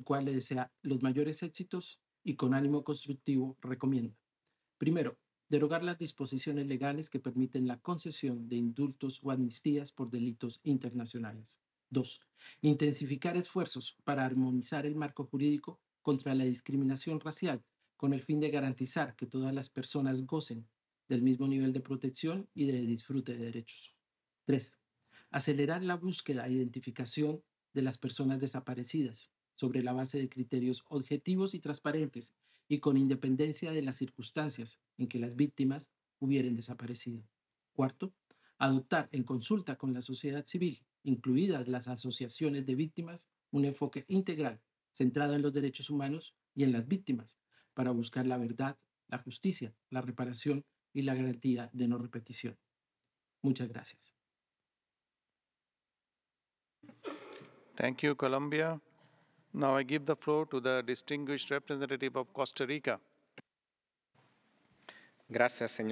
cual le desea los mayores éxitos y con ánimo constructivo recomienda. Primero, derogar las disposiciones legales que permiten la concesión de indultos o amnistías por delitos internacionales. 2. Intensificar esfuerzos para armonizar el marco jurídico contra la discriminación racial con el fin de garantizar que todas las personas gocen del mismo nivel de protección y de disfrute de derechos. 3. Acelerar la búsqueda e identificación de las personas desaparecidas sobre la base de criterios objetivos y transparentes y con independencia de las circunstancias en que las víctimas hubieran desaparecido. Cuarto, adoptar en consulta con la sociedad civil, incluidas las asociaciones de víctimas, un enfoque integral centrado en los derechos humanos y en las víctimas para buscar la verdad, la justicia, la reparación y la garantía de no repetición. Muchas gracias. Thank you, Colombia. Now I give the floor to the distinguished representative of Costa Rica. Gracias, señor